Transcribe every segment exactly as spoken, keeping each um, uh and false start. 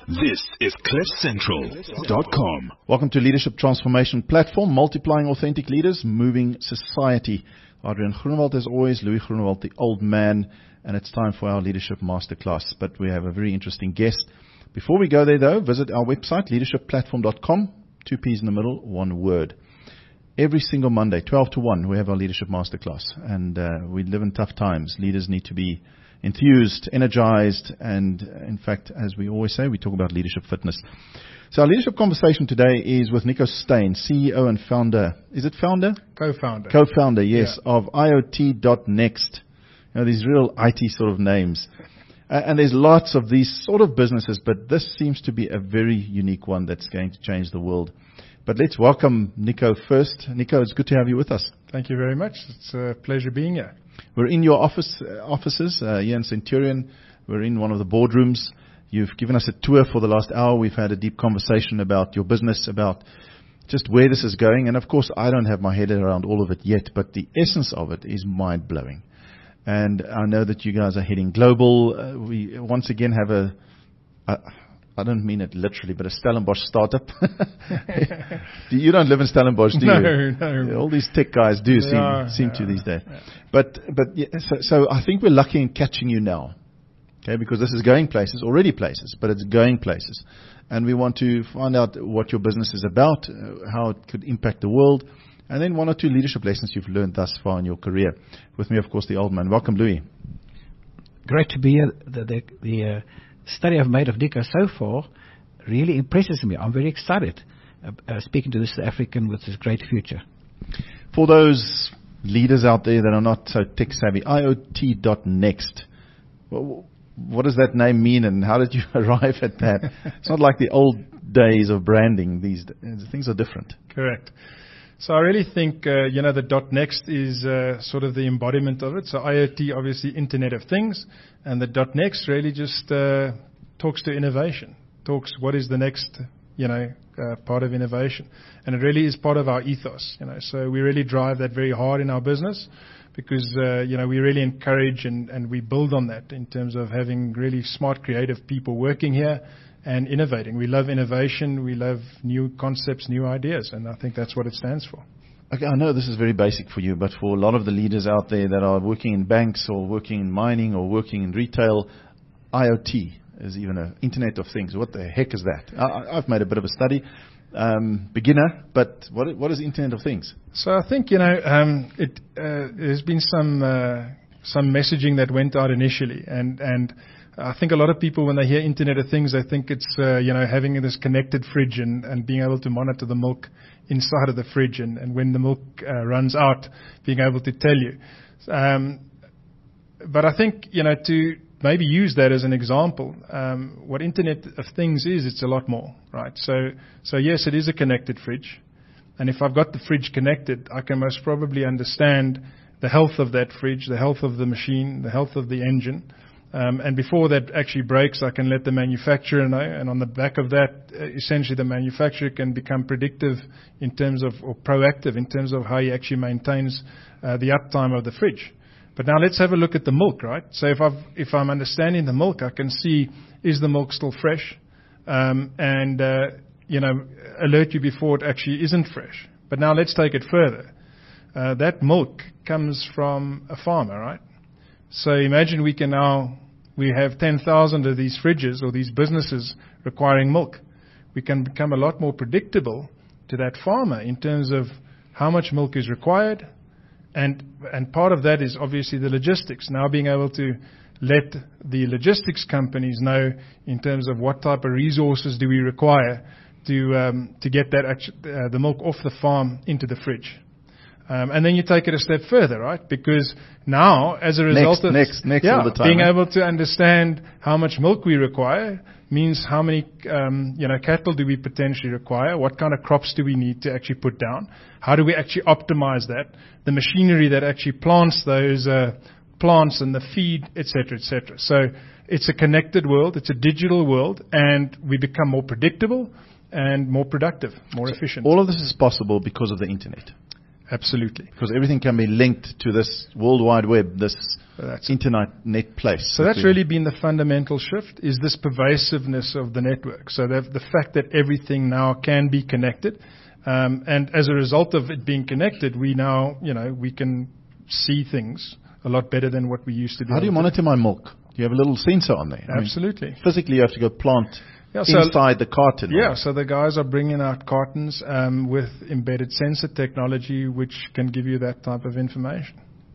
This is cliff central dot com. Welcome to Leadership Transformation Platform, multiplying authentic leaders, moving society. Adrian Groenewald as always, Louis Groenewald, the old man, and it's time for our Leadership Masterclass. But we have a very interesting guest. Before we go there though, visit our website, leadership platform dot com, two P's in the middle, one word. Every single Monday, twelve to one, we have our Leadership Masterclass. And uh, we live in tough times. Leaders need to be enthused, energized, and in fact, as we always say, we talk about leadership fitness. So our leadership conversation today is with Nico Steyn, C E O and founder. Is it founder? Co-founder. Co-founder, yes, yeah. of I O T dot next. You know, these real I T sort of names. Uh, and there's lots of these sort of businesses, but this seems to be a very unique one that's going to change the world. But let's welcome Nico first. Nico, it's good to have you with us. Thank you very much. It's a pleasure being here. We're in your office uh, offices uh, here in Centurion. We're in one of the boardrooms. You've given us a tour for the last hour. We've had a deep conversation about your business, about just where this is going. And of course, I don't have my head around all of it yet, but the essence of it is mind-blowing. And I know that you guys are heading global. Uh, we once again have a, a, I don't mean it literally, but a Stellenbosch startup. You don't live in Stellenbosch, do you? No, no. All these tech guys do seem, Yeah, seem yeah, to these days. yeah. But, but yeah, so, so I think we're lucky in catching you now. Okay, because this is going places, already places, but it's going places. And we want to find out what your business is about, uh, how it could impact the world, and then one or two leadership lessons you've learned thus far in your career. With me, of course, the old man. Welcome, Louis. Great to be here. The, the, the uh, study I've made of Nico so far really impresses me. I'm very excited uh, uh, speaking to this African with this great future. For those leaders out there that are not so tech savvy, I O T dot next. Well, what does that name mean, and how did you arrive at that? It's not like the old days of branding. These things are different. Correct. So I really think, uh, you know, the dot next is uh, sort of the embodiment of it. So I O T, obviously, Internet of Things, and the dot next really just uh, talks to innovation, talks what is the next, you know, uh, part of innovation. And it really is part of our ethos, you know. So we really drive that very hard in our business because, uh, you know, we really encourage and, and we build on that in terms of having really smart, creative people working here and innovating. We love innovation. We love new concepts, new ideas, and I think that's what it stands for. Okay, I know this is very basic for you, but for a lot of the leaders out there that are working in banks or working in mining or working in retail, I O T is even an Internet of Things. What the heck is that? I, I've made a bit of a study. Um, beginner, but what what is Internet of Things? So I think, you know, um, it uh, there's been some uh, some messaging that went out initially, and and I think a lot of people, when they hear Internet of Things, they think it's uh, you know, having this connected fridge and, and being able to monitor the milk inside of the fridge, and, and when the milk uh, runs out, being able to tell you. Um, but I think, you know, to maybe use that as an example, um, what Internet of Things is, it's a lot more, right? So, so yes, it is a connected fridge. And if I've got the fridge connected, I can most probably understand the health of that fridge, the health of the machine, the health of the engine. Um, and before that actually breaks, I can let the manufacturer know. And on the back of that, uh, essentially the manufacturer can become predictive in terms of, or proactive in terms of how he actually maintains uh, the uptime of the fridge. But now let's have a look at the milk, right? So if I've, if I'm understanding the milk, I can see, is the milk still fresh? Um, and, uh, you know, alert you before it actually isn't fresh. But now let's take it further. Uh, that milk comes from a farmer, right? So imagine we can now, we have ten thousand of these fridges or these businesses requiring milk. We can become a lot more predictable to that farmer in terms of how much milk is required. And and part of that is obviously the logistics. Now being able to let the logistics companies know in terms of what type of resources do we require to um, to get that actu- uh, the milk off the farm into the fridge. Um, and then you take it a step further, right? Because now, as a result next, of next, next yeah, all the time, being eh? able to understand how much milk we require means how many um, you know cattle do we potentially require, what kind of crops do we need to actually put down, how do we actually optimize that, the machinery that actually plants those uh, plants and the feed, et cetera, et cetera. So it's a connected world, it's a digital world, and we become more predictable and more productive, more so efficient. All of this is possible because of the internet. Absolutely. Because everything can be linked to this World Wide Web, this That's internet net place. So that that's we- really been the fundamental shift, is this pervasiveness of the network. So the, the fact that everything now can be connected, um, and as a result of it being connected, we now, you know, we can see things a lot better than what we used to do. How do you monitor my milk? Do you have a little sensor on there? I mean, Absolutely. physically, you have to go plant Yeah, so- inside the carton. Yeah, so the guys are bringing out cartons um, with embedded sensor technology, which can give you that type of information.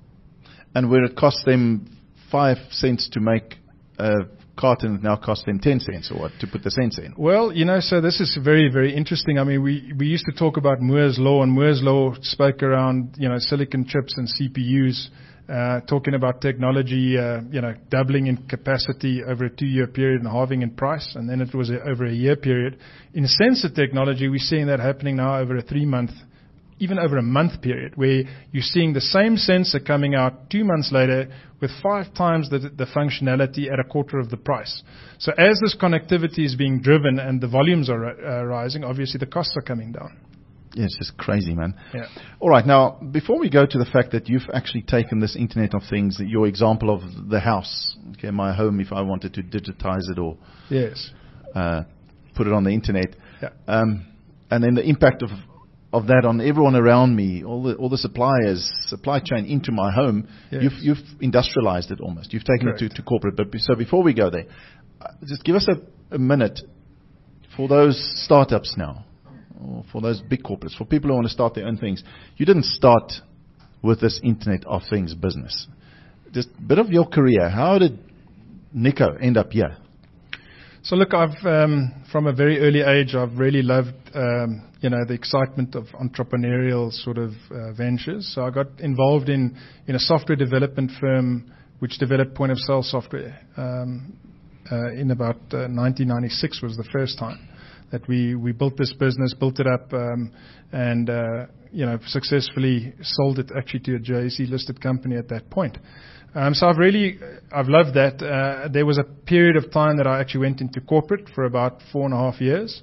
And where it costs them five cents to make a carton, it now costs them ten cents or what to put the sensor in. Well, you know, so this is very, very interesting. I mean, we, we used to talk about Moore's Law, and Moore's Law spoke around, you know, silicon chips and C P Us, uh, talking about technology, uh, you know, doubling in capacity over a two-year period and halving in price, and then it was a, over a year period. In sensor technology, we're seeing that happening now over a three-month, even over a month period, where you're seeing the same sensor coming out two months later with five times the, the functionality at a quarter of the price. So as this connectivity is being driven and the volumes are uh, rising, obviously the costs are coming down. Yeah, it's just crazy, man. Yeah. All right, now, before we go to the fact that you've actually taken this Internet of Things, your example of the house, okay, my home, if I wanted to digitize it or Yes. uh, put it on the Internet, Yeah. um, and then the impact of of that on everyone around me, all the all the suppliers, supply chain into my home, Yes. you've you've industrialized it almost. You've taken it to, Correct. to corporate. But be, so before we go there, uh, just give us a, a minute for those startups now, or for those big corporates, for people who want to start their own things. You didn't start with this Internet of Things business. Just a bit of your career. How did Nico end up here? So look, I've um, from a very early age, I've really loved um, you know the excitement of entrepreneurial sort of uh, ventures. So I got involved in in a software development firm which developed point of sale software. Um, uh, in about uh, nineteen ninety-six was the first time that we we built this business, built it up, um, and uh, you know successfully sold it actually to a J S E listed company at that point. Um, so I've really, I've loved that. Uh, there was a period of time that I actually went into corporate for about four and a half years.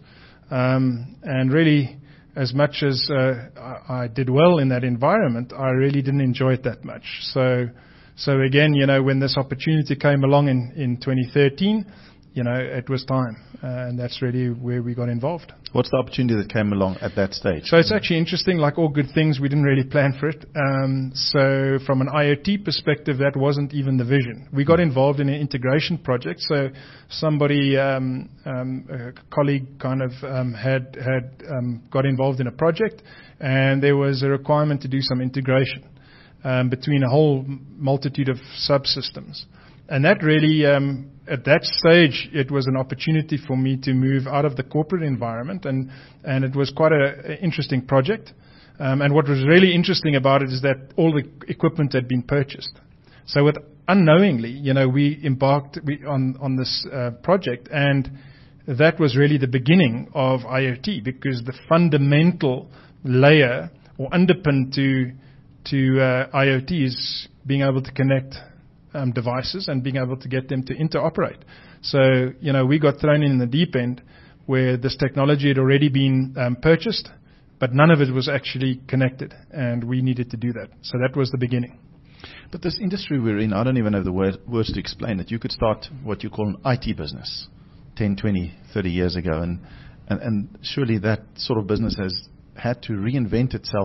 Um, and really, as much as uh, I, I did well in that environment, I really didn't enjoy it that much. So, so again, you know, when this opportunity came along in, in twenty thirteen, you know, it was time. Uh, and that's really where we got involved. What's the opportunity that came along at that stage? So it's actually interesting, like all good things, we didn't really plan for it. Um, so from an IoT perspective, that wasn't even the vision. We got involved in an integration project. So somebody, um, um, a colleague kind of um, had, had um, got involved in a project, and there was a requirement to do some integration um, between a whole multitude of subsystems. And that really, um, at that stage, it was an opportunity for me to move out of the corporate environment, and, and it was quite an interesting project. Um, and what was really interesting about it is that all the equipment had been purchased. So with unknowingly, you know, we embarked we, on, on this uh, project, and that was really the beginning of IoT, because the fundamental layer or underpin to, to uh, IoT is being able to connect Um, devices and being able to get them to interoperate. So, you know, we got thrown in the deep end where this technology had already been um, purchased, but none of it was actually connected, and we needed to do that. So that was the beginning. But this industry we're in, I don't even have the word, words to explain it. You could start what you call an I T business ten, twenty, thirty years ago, and, and, and surely that sort of business has had to reinvent itself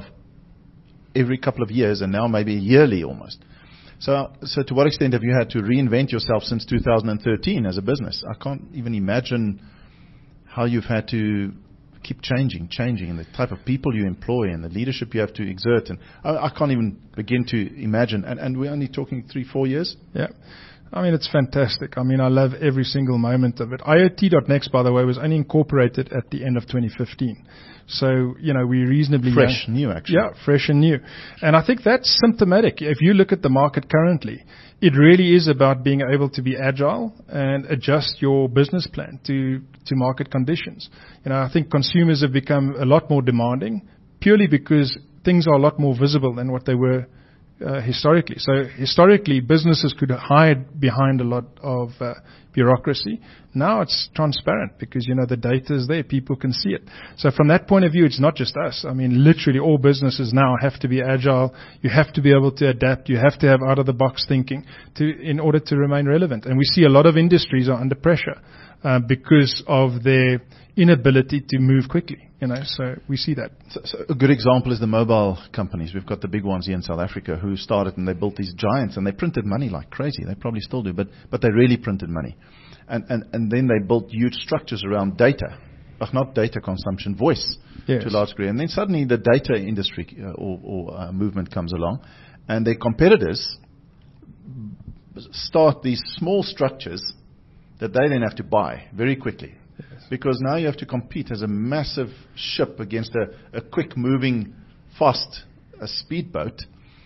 every couple of years, and now maybe yearly almost. So, so to what extent have you had to reinvent yourself since two thousand thirteen as a business? I can't even imagine how you've had to keep changing, changing, and the type of people you employ and the leadership you have to exert. And I, I can't even begin to imagine. And, and we're only talking three, four years? Yeah. I mean, it's fantastic. I mean, I love every single moment of it. IoT dot next, by the way, was only incorporated at the end of twenty fifteen. So, you know, we're reasonably Fresh, young. new, actually. Yeah, fresh and new. And I think that's symptomatic. If you look at the market currently, it really is about being able to be agile and adjust your business plan to, to market conditions. You know, I think consumers have become a lot more demanding purely because things are a lot more visible than what they were uh, historically. So historically, businesses could hide behind a lot of uh, bureaucracy. Now it's transparent because, you know, the data is there. People can see it. So from that point of view, it's not just us. I mean, literally all businesses now have to be agile. You have to be able to adapt. You have to have out-of-the-box thinking to in order to remain relevant. And we see a lot of industries are under pressure uh, because of their inability to move quickly. You know, so we see that. So, so a good example is the mobile companies. We've got the big ones here in South Africa who started and they built these giants and they printed money like crazy. They probably still do, but but they really printed money. And and, and then they built huge structures around data. Ach, not data consumption, voice yes. to a large degree. And then suddenly the data industry uh, or, or uh, movement comes along and their competitors start these small structures that they then have to buy very quickly. Yes. Because now you have to compete as a massive ship against a, a quick-moving, fast a speedboat.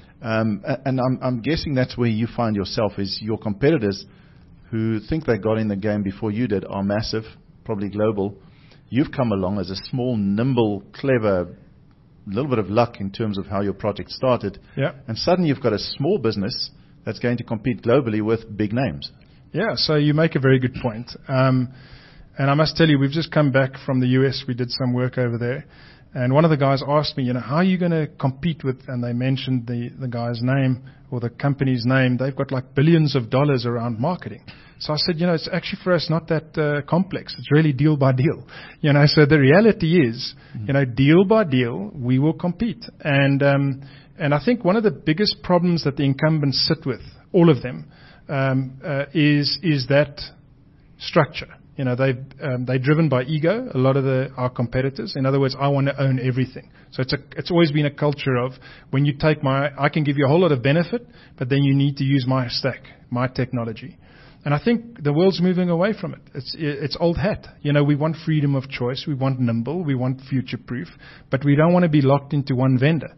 Um, and I'm, I'm guessing that's where you find yourself, is your competitors who think they got in the game before you did are massive, probably global. You've come along as a small, nimble, clever, little bit of luck in terms of how your project started. Yeah. And suddenly you've got a small business that's going to compete globally with big names. Yeah, so you make a very good point. Um, And I must tell you, we've just come back from the U S. We did some work over there. And one of the guys asked me, you know, how are you going to compete with, and they mentioned the, the guy's name or the company's name. They've got like billions of dollars around marketing. So I said, you know, it's actually for us not that uh, complex. It's really deal by deal. You know, so the reality is, mm-hmm. you know, deal by deal, we will compete. And, um, and I think one of the biggest problems that the incumbents sit with, all of them, um, uh, is, is that structure. You know, they um, they're driven by ego. A lot of the our competitors. In other words, I want to own everything. So it's a it's always been a culture of when you take my, I can give you a whole lot of benefit, but then you need to use my stack, my technology. And I think the world's moving away from it. It's it's old hat. You know, we want freedom of choice. We want nimble. We want future proof, but we don't want to be locked into one vendor.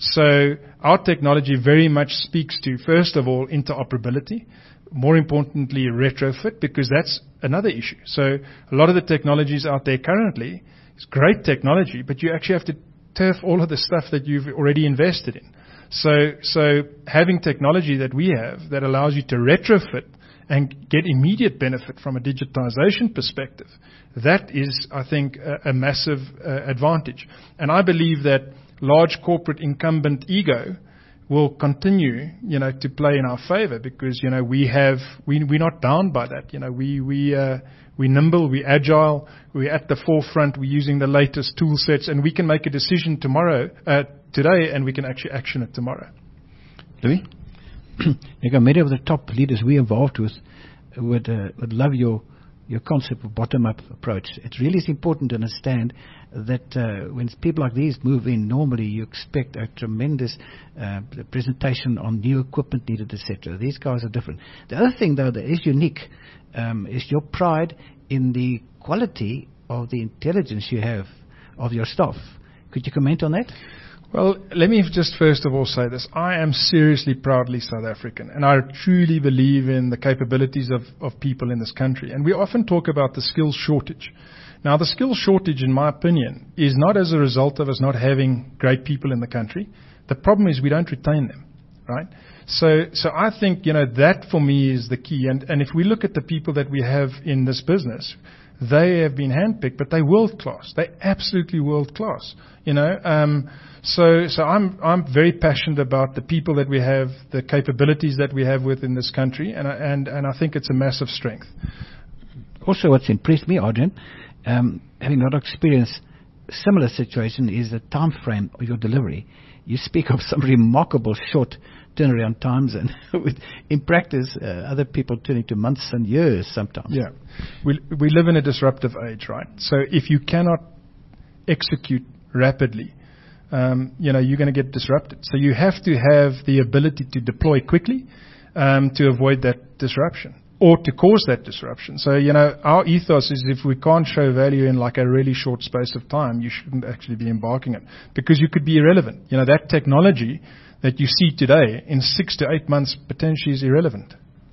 So our technology very much speaks to, first of all, interoperability. More importantly, retrofit, because that's another issue. So a lot of the technologies out there currently is great technology, but you actually have to turf all of the stuff that you've already invested in. So, so having technology that we have that allows you to retrofit and get immediate benefit from a digitization perspective, that is, I think, a, a massive uh, advantage. And I believe that large corporate incumbent ego will continue, you know, to play in our favor because, you know, we have, we, we're not bound by that. You know, we, we, uh, we're nimble, we're agile, we're at the forefront, we're using the latest tool sets, and we can make a decision tomorrow, uh, today, and we can actually action it tomorrow. Louis? Nico, many of the top leaders we involved with would, uh, would love your, your concept of bottom-up approach. It really is important to understand that uh, when people like these move in, normally you expect a tremendous uh, presentation on new equipment needed, et cetera. These guys are different. The other thing, though, that is unique um, is your pride in the quality of the intelligence you have of your staff. Could you comment on that? Well, let me just first of all say this. I am seriously proudly South African, and I truly believe in the capabilities of, of people in this country. And we often talk about the skills shortage. Now, the skills shortage, in my opinion, is not as a result of us not having great people in the country. The problem is we don't retain them, right? So, so I think, you know, that for me is the key. And, and if we look at the people that we have in this business, they have been handpicked, but they're world class. They're absolutely world class, you know. Um, so, so I'm, I'm very passionate about the people that we have, the capabilities that we have within this country, and, and, and I think it's a massive strength. Also, what's impressed me, Adrian, um, having a lot of experience, similar situation is the time frame of your delivery. You speak of some remarkable short turnaround times, and with, in practice, uh, other people turn into months and years sometimes. Yeah, we we live in a disruptive age, right? So if you cannot execute rapidly, um, you know, you're going to get disrupted. So you have to have the ability to deploy quickly um, to avoid that disruption, or to cause that disruption. So, you know, our ethos is if we can't show value in like a really short space of time, you shouldn't actually be embarking it, because you could be irrelevant. You know, that technology that you see today in six to eight months potentially is irrelevant.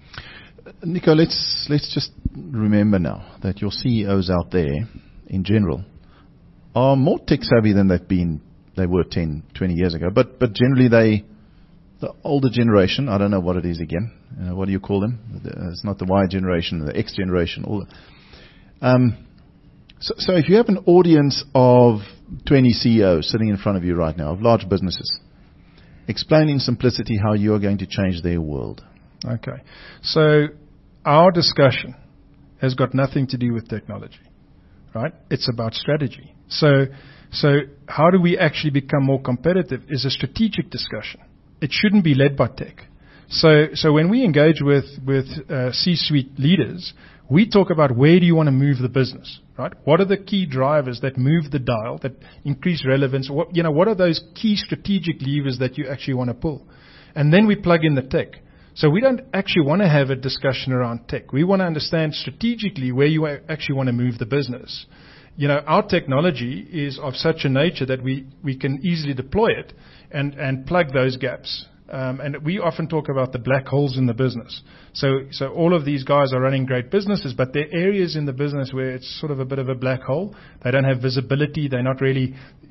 Nico, let's let's just remember now that your C E Os out there, in general, are more tech savvy than they've been. They were ten, twenty years ago. But but generally they the older generation, I don't know what it is again. Uh, what do you call them? The, it's not the Y generation, the X generation. All the, um, so, so if you have an audience of twenty C E Os sitting in front of you right now, of large businesses, explain in simplicity how you are going to change their world. Okay. So our discussion has got nothing to do with technology, right? It's about strategy. So, so how do we actually become more competitive is a strategic discussion. It shouldn't be led by tech. So, so when we engage with, with uh, C-suite leaders, we talk about where do you want to move the business, right? What are the key drivers that move the dial, that increase relevance? What, you know, what are those key strategic levers that you actually want to pull? And then we plug in the tech. So we don't actually want to have a discussion around tech. We want to understand strategically where you actually want to move the business. You know, our technology is of such a nature that we, we can easily deploy it and, and plug those gaps. Um, and we often talk about the black holes in the business. So, so all of these guys are running great businesses, but there are areas in the business where it's sort of a bit of a black hole. They don't have visibility. They're not really,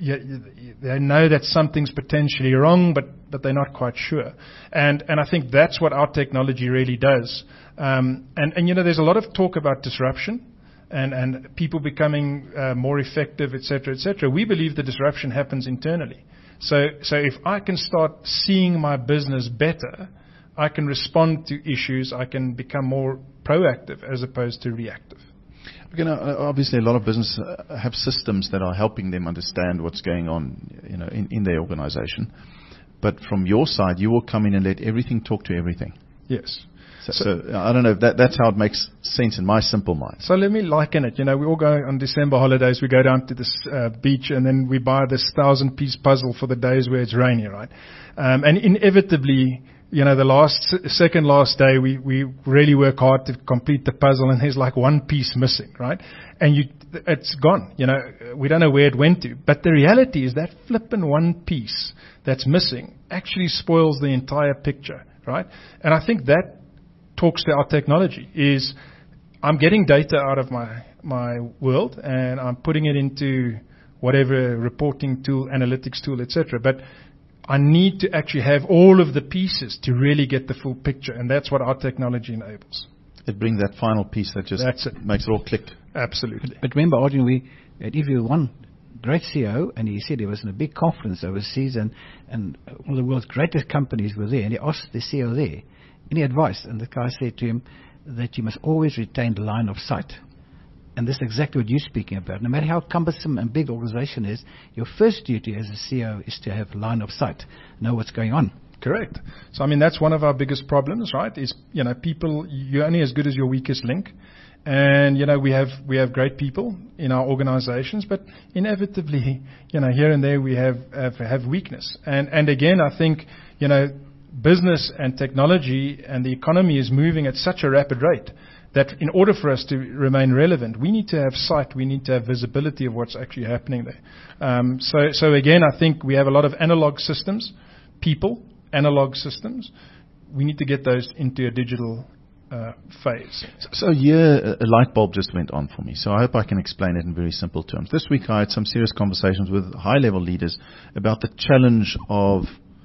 they know that something's potentially wrong, but, but they're not quite sure. And, and I think that's what our technology really does. Um, and, and, you know, there's a lot of talk about disruption. And, and people becoming uh, more effective, et cetera, et cetera. We believe the disruption happens internally. So, so if I can start seeing my business better, I can respond to issues. I can become more proactive as opposed to reactive. You know, obviously, a lot of businesses have systems that are helping them understand what's going on, you know, in, in their organization. But from your side, you will come in and let everything talk to everything. Yes. So, so I don't know if that, that's how it makes sense in my simple mind. So let me liken it. You know, we all go on December holidays. We go down to this uh, beach, and then we buy this thousand-piece puzzle for the days where it's rainy, right? Um, and inevitably, you know, the last second last day, we we really work hard to complete the puzzle, and there's like one piece missing, right? And you, it's gone. You know, we don't know where it went to. But the reality is that flippin' one piece that's missing actually spoils the entire picture, right? And I think that talks to our technology is I'm getting data out of my my world and I'm putting it into whatever reporting tool, analytics tool, et cetera. But I need to actually have all of the pieces to really get the full picture, and that's what our technology enables. It brings that final piece that just that's it. Makes it all click. Absolutely. But remember, Adrian, we interviewed one great C E O, and he said he was in a big conference overseas, and, and one of the world's greatest companies were there, and he asked the C E O there any advice, and the guy said to him that you must always retain the line of sight. And this is exactly what you're speaking about. No matter how cumbersome and big organization is, your first duty as a C E O is to have line of sight, know what's going on. Correct. So, I mean, that's one of our biggest problems, right, is, you know, people, you're only as good as your weakest link. And, you know, we have we have great people in our organizations, but inevitably, you know, here and there we have have, have weakness. And, and again, I think, you know, business and technology and the economy is moving at such a rapid rate that in order for us to remain relevant, we need to have sight, we need to have visibility of what's actually happening there. Um, so, so again, I think we have a lot of analog systems, people, analog systems. We need to get those into a digital uh, phase. So, so here, a light bulb just went on for me. So I hope I can explain it in very simple terms. This week I had some serious conversations with high-level leaders about the challenge of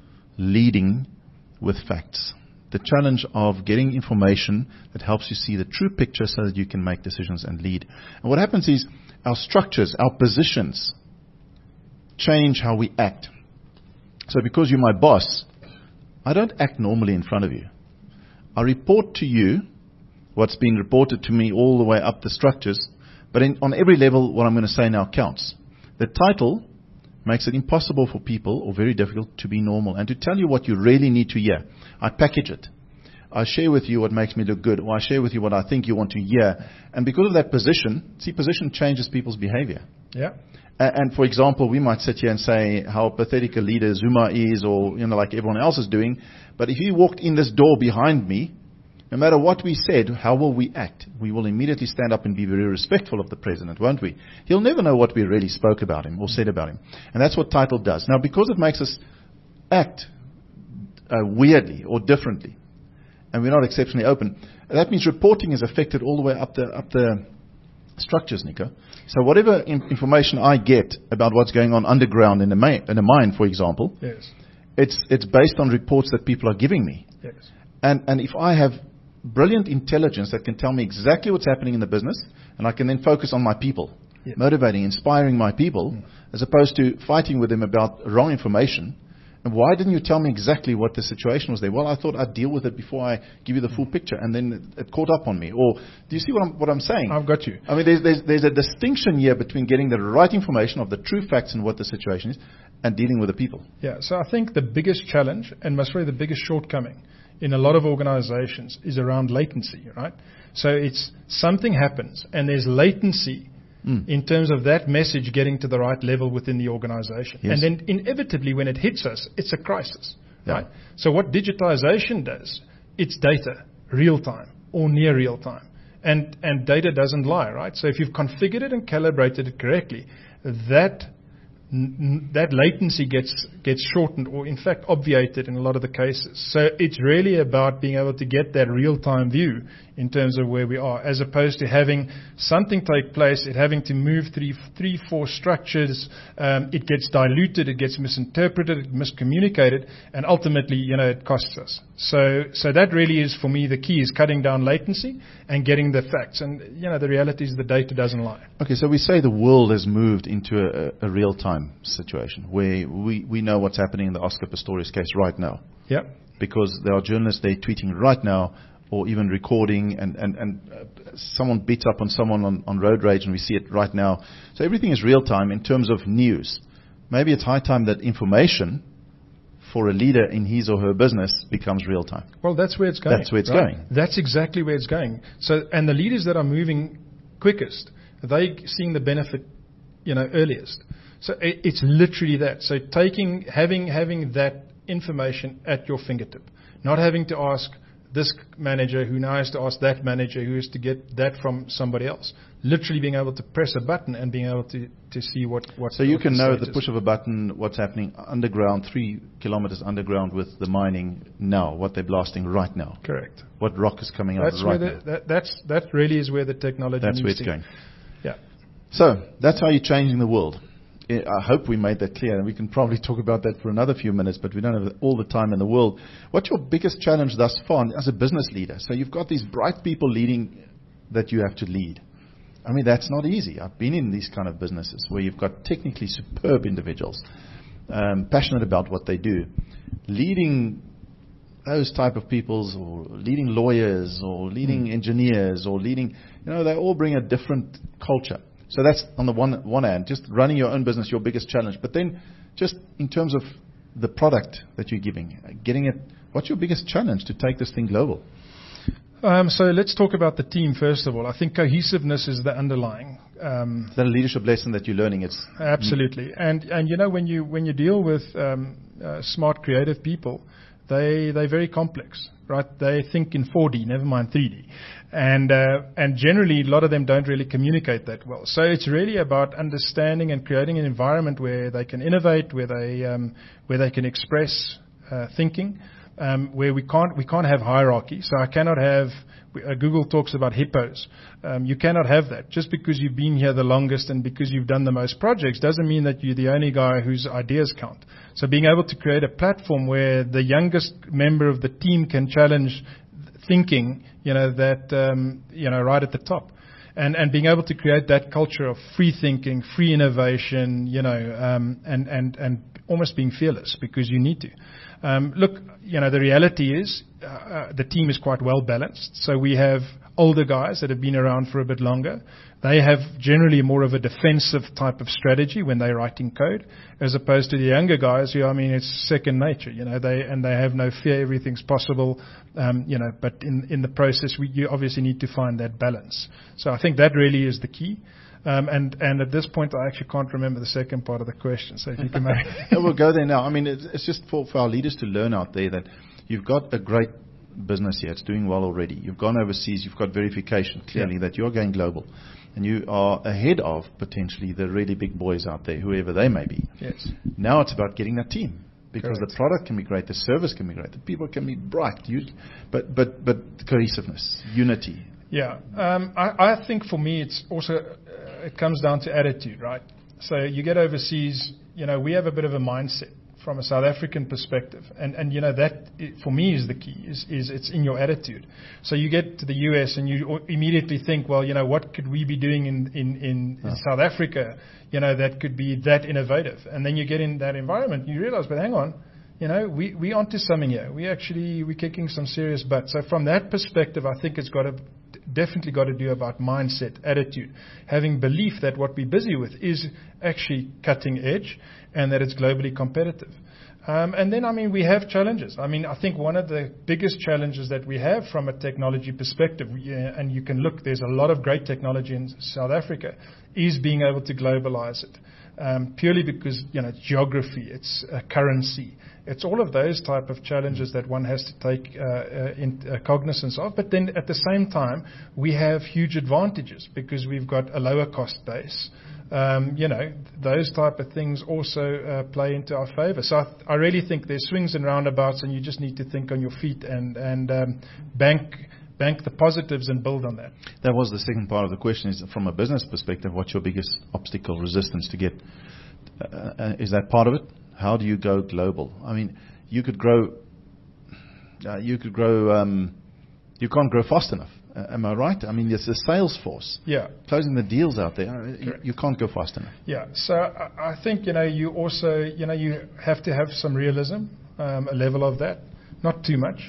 leading with facts. The challenge of getting information that helps you see the true picture so that you can make decisions and lead. And what happens is our structures, our positions change how we act. So because you're my boss, I don't act normally in front of you. I report to you what's been reported to me all the way up the structures, but in, on every level what I'm going to say now counts. The title makes it impossible for people, or very difficult, to be normal and to tell you what you really need to hear. I package it. I share with you what makes me look good, or I share with you what I think you want to hear. And because of that position, see, position changes people's behavior. Yeah. And, and for example, we might sit here and say how pathetic a leader Zuma is, or, you know, like everyone else is doing. But if he walked in this door behind me, no matter what we said, how will we act? We will immediately stand up and be very respectful of the president, won't we? He'll never know what we really spoke about him or said about him. And that's what title does. Now, because it makes us act uh, weirdly or differently, and we're not exceptionally open, that means reporting is affected all the way up the up the structures, Nico. So whatever in- information I get about what's going on underground in a, ma- in a mine, for example, yes. It's it's based on reports that people are giving me. Yes. And and if I have brilliant intelligence that can tell me exactly what's happening in the business, and I can then focus on my people, Yeah. motivating, inspiring my people, Mm. as opposed to fighting with them about wrong information. And why didn't you tell me exactly what the situation was there? Well, I thought I'd deal with it before I give you the full picture, and then it, it caught up on me. Or do you see what I'm what I'm saying? I've got you. I mean, there's, there's there's a distinction here between getting the right information of the true facts and what the situation is, and dealing with the people. Yeah, so I think the biggest challenge, and most probably the biggest shortcoming in a lot of organizations, is around latency, right? So it's something happens, and there's latency Mm. in terms of that message getting to the right level within the organization. Yes. And then inevitably when it hits us, it's a crisis, Yeah. right? So what digitization does, it's data, real time or near real time. And, and data doesn't lie, right? So if you've configured it and calibrated it correctly, that n- that latency gets gets shortened, or in fact obviated in a lot of the cases. So it's really about being able to get that real-time view in terms of where we are, as opposed to having something take place, it having to move through three, four structures, um, it gets diluted, it gets misinterpreted, it miscommunicated, and ultimately, you know, it costs us. So, so that really is, for me, the key is cutting down latency and getting the facts. And, you know, the reality is the data doesn't lie. Okay, so we say the world has moved into a, a real-time situation where we, we know what's happening in the Oscar Pistorius case right now. Yeah. Because there are journalists, they're tweeting right now, or even recording, and, and, and uh, someone beats up on someone on, on road rage, and we see it right now. So everything is real-time in terms of news. Maybe it's high time that information for a leader in his or her business becomes real-time. Well, that's where it's going. That's where it's right? going. That's exactly where it's going. So, and the leaders that are moving quickest, they seeing the benefit, you know, earliest. So it, it's literally that. So taking, having, having that information at your fingertip, not having to ask this manager who now has to ask that manager who has to get that from somebody else. Literally being able to press a button and being able to, to see what what's So you what can the know at the status. push of a button what's happening underground, three kilometers underground with the mining now, what they're blasting right now. Correct. What rock is coming out That's right where now. the, that, that's that really is where the technology. That's needs where it's to, going. Yeah. So that's how you're changing the world. I hope we made that clear, and we can probably talk about that for another few minutes, but we don't have all the time in the world. What's your biggest challenge thus far as a business leader? So you've got these bright people leading that you have to lead. I mean, that's not easy. I've been in these kind of businesses where you've got technically superb individuals, um, passionate about what they do. Leading those type of peoples, or leading lawyers, or leading mm. engineers, or leading, you know, they all bring a different culture. So that's on the one one hand, just running your own business, your biggest challenge. But then just in terms of the product that you're giving, getting it, what's your biggest challenge to take this thing global? Um, so let's talk about the team first of all. I think cohesiveness is the underlying. Um, is that a leadership lesson that you're learning? It's absolutely. And and you know, when you when you deal with um, uh, smart, creative people, they they're very complex, right? They think in four D, never mind three D, and uh, and generally a lot of them don't really communicate that well. So it's really about understanding and creating an environment where they can innovate, where they um, where they can express uh, thinking. Um, where we can't we can't have hierarchy. So I cannot have. Uh, Google talks about hippos. Um, you cannot have that. Just because you've been here the longest and because you've done the most projects doesn't mean that you're the only guy whose ideas count. So being able to create a platform where the youngest member of the team can challenge thinking, you know, that um, you know, right at the top. And, and being able to create that culture of free thinking, free innovation, you know, um, and, and, and almost being fearless because you need to. Um, look, you know, the reality is uh, uh, the team is quite well balanced. So we have older guys that have been around for a bit longer. They have generally more of a defensive type of strategy when they're writing code, as opposed to the younger guys who, I mean, it's second nature, you know, they and they have no fear, everything's possible, um, you know. But in in the process, we, you obviously need to find that balance. So I think that really is the key. Um, and, and at this point, I actually can't remember the second part of the question. So if you can make we'll go there now. I mean, it's, it's just for, for our leaders to learn out there that you've got a great business here. It's doing well already. You've gone overseas. You've got verification clearly yeah. that you're going global. And you are ahead of potentially the really big boys out there, whoever they may be. Yes. Now it's about getting that team. Because Correct. the product can be great, the service can be great, the people can be bright, you, but, but, but cohesiveness, unity. Yeah. Um, I, I think for me, it's also, uh, it comes down to attitude, right? So you get overseas, you know, we have a bit of a mindset from a South African perspective, and, and you know that i- for me is the key, is, is it's in your attitude. So you get to the U S and you o- immediately think, well, you know, what could we be doing in, in, in, in South Africa, you know, that could be that innovative? And then you get in that environment and you realize, but hang on, you know, we, we onto something here. We actually, we're kicking some serious butt. So from that perspective, I think it's got to, definitely got to do about mindset, attitude, having belief that what we're busy with is actually cutting edge and that it's globally competitive. Um, and then, I mean, we have challenges. I mean, I think one of the biggest challenges that we have from a technology perspective, we, uh, and you can look, there's a lot of great technology in South Africa, is being able to globalize it. Um, purely because, you know, it's geography, it's uh, currency, it's all of those type of challenges that one has to take uh, uh, in, uh, cognizance of. But then at the same time, we have huge advantages because we've got a lower cost base. Um, you know, those type of things also uh, play into our favor. So I, th- I really think there's swings and roundabouts, and you just need to think on your feet and, and um, bank bank the positives and build on that. That was the second part of the question, is from a business perspective, what's your biggest obstacle, resistance to get? Uh, uh, is that part of it? How do you go global? I mean, you could grow, uh, you could grow, um, you can't grow fast enough. Uh, am I right? I mean, it's a sales force. Yeah. Closing the deals out there, you, Correct. you can't go fast enough. Yeah. So I, I think, you know, you also, you know, you have to have some realism, um, a level of that, not too much.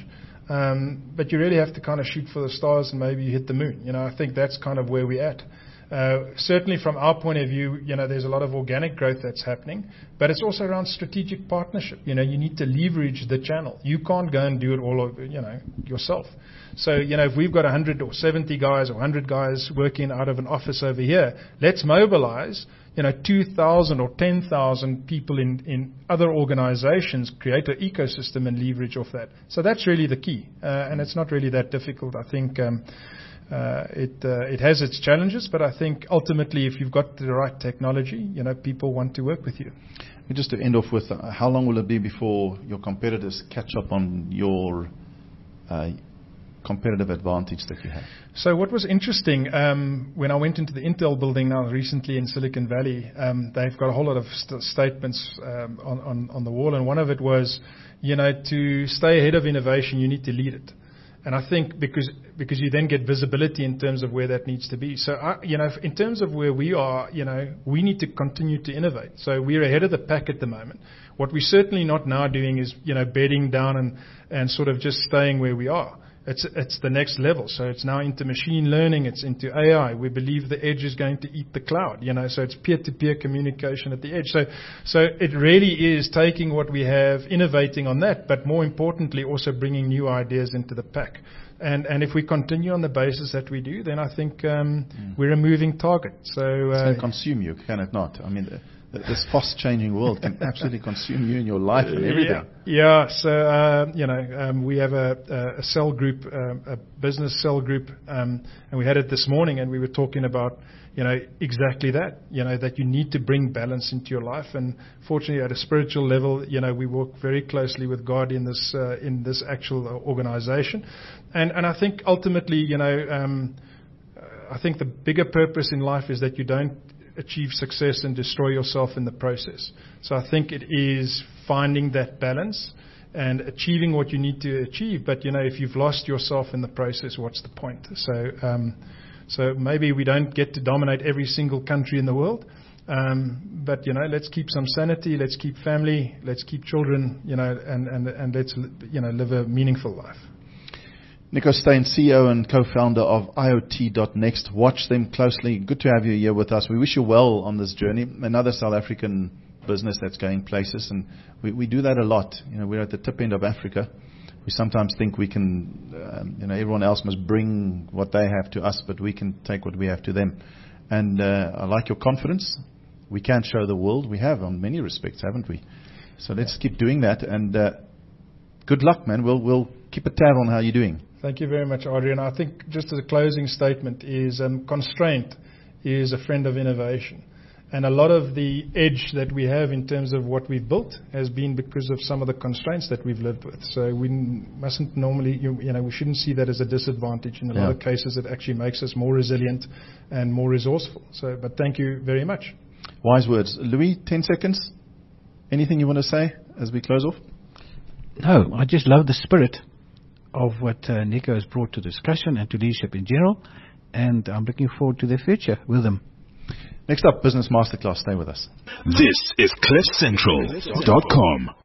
Um, but you really have to kind of shoot for the stars and maybe you hit the moon. You know, I think that's kind of where we're at. Uh, certainly from our point of view, you know, there's a lot of organic growth that's happening, but it's also around strategic partnership. You know, you need to leverage the channel. You can't go and do it all over, you know, yourself. So, you know, if we've got one hundred or seventy guys or one hundred guys working out of an office over here, let's mobilize, you know, two thousand or ten thousand people in, in other organizations, create an ecosystem and leverage off that. So that's really the key. Uh, and it's not really that difficult. I think um, uh, it uh, it has its challenges, but I think ultimately if you've got the right technology, you know, people want to work with you. And just to end off with, uh, how long will it be before your competitors catch up on your uh, competitive advantage that you have? So what was interesting, um, when I went into the Intel building now recently in Silicon Valley, um, they've got a whole lot of st- statements um, on, on, on the wall, and one of it was, you know, to stay ahead of innovation, you need to lead it. And I think because because you then get visibility in terms of where that needs to be. So, I, you know, in terms of where we are, you know, we need to continue to innovate. So we're ahead of the pack at the moment. What we're certainly not now doing is, you know, bedding down and, and sort of just staying where we are. It's it's the next level. So it's now into machine learning. It's into A I. We believe the edge is going to eat the cloud. You know, so it's peer-to-peer communication at the edge. So so it really is taking what we have, innovating on that, but more importantly, also bringing new ideas into the pack. And and if we continue on the basis that we do, then I think um, mm. we're a moving target. So uh, it can consume you, can it not? I mean, the, this fast-changing world can absolutely consume you in your life and everything. Yeah, yeah. So, uh, you know, um, we have a, a cell group, um, a business cell group, um, and we had it this morning, and we were talking about, you know, exactly that, you know, that you need to bring balance into your life. And fortunately, at a spiritual level, you know, we work very closely with God in this uh, in this actual organization. And, and I think ultimately, you know, um, I think the bigger purpose in life is that you don't achieve success and destroy yourself in the process. So I think it is finding that balance and achieving what you need to achieve. But, you know, if you've lost yourself in the process, what's the point? So um, so maybe we don't get to dominate every single country in the world. Um, but, you know, let's keep some sanity, let's keep family, let's keep children, you know, and, and, and let's, you know, live a meaningful life. Nico Steyn, C E O and co-founder of I O T dot next. Watch them closely. Good to have you here with us. We wish you well on this journey. Another South African business that's going places, and we, we do that a lot. You know, we're at the tip end of Africa. We sometimes think we can, um, you know, everyone else must bring what they have to us, but we can take what we have to them. And uh, I like your confidence. We can show the world. We have on many respects, haven't we? So let's keep doing that. And uh, good luck, man. We'll we'll keep a tab on how you're doing. Thank you very much, Adrian. I think just as a closing statement is um, constraint is a friend of innovation. And a lot of the edge that we have in terms of what we've built has been because of some of the constraints that we've lived with. So we mustn't normally, you, you know, we shouldn't see that as a disadvantage. In a yeah. lot of cases, it actually makes us more resilient and more resourceful. So, but thank you very much. Wise words. Louis, ten seconds. anything you want to say as we close off? No, I just love the spirit of what uh, Nico has brought to discussion and to leadership in general, and I'm looking forward to the future with him. Next up, Business Masterclass. Stay with us. This is cliff central dot com.